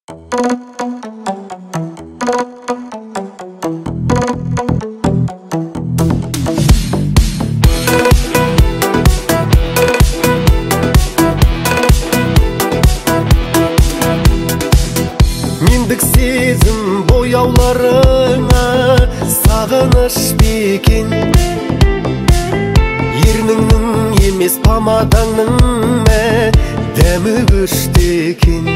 Мендік сезім бояуларыңа сағыныш бекен, ерніңнің емес помадаңның дәмі күшті екен.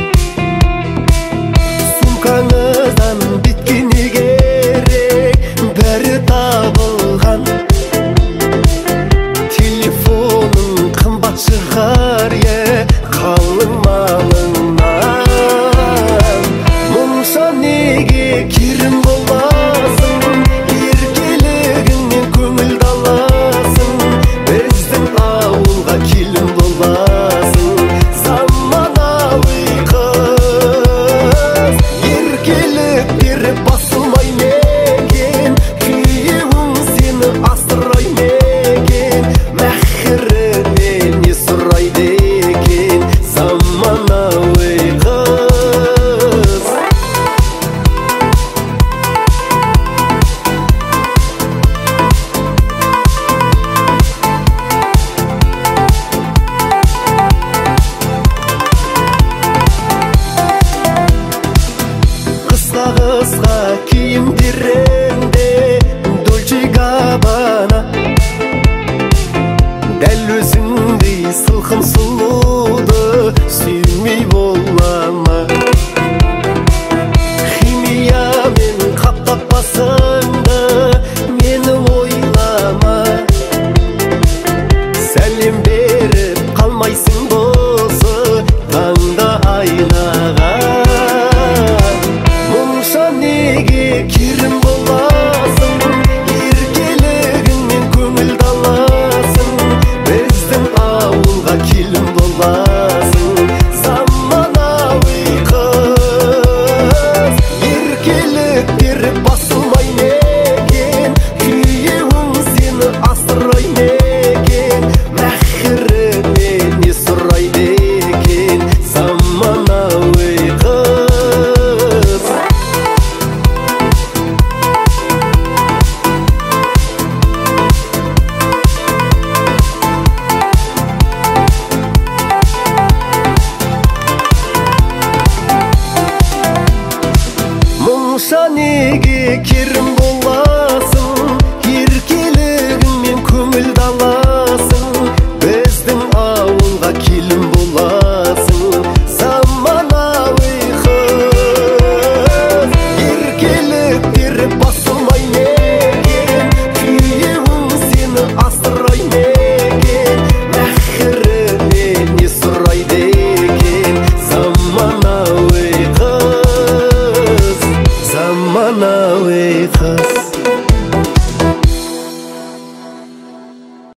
Сумкаңыздан биткені керек, бәрі табылған. Телефоның қымбат шығар, қалың малыңнан. Мұнша неге керім боласың, еркелігіңнен көңілді аласың. Біздің ауылға келін боласың, заманауи қыз. Еркелік беріп басылмай мекен, күйеуің сені асырай мекен. Мәхірінен не сұрайды екен, заманауи қыз. Қысқа киімдеріңде Dolce Gabbana, дәл өзіңдей сылқым сұлуды сүймей бола ма? Химиямен қаптап басыңды мені ойлама. Сәлем беріп қалмайсың досы таңда айнаға. Неге керім боласың, еркелігіңмен көңілді аласың. Біздің ауылға келін боласың, заманауи қыз. Еркелік беріп басылмай мекен, күйеуің сені асырай мекен. Мәхірінен не сұрайды екен, заманауи қыз. Мұнша неге керім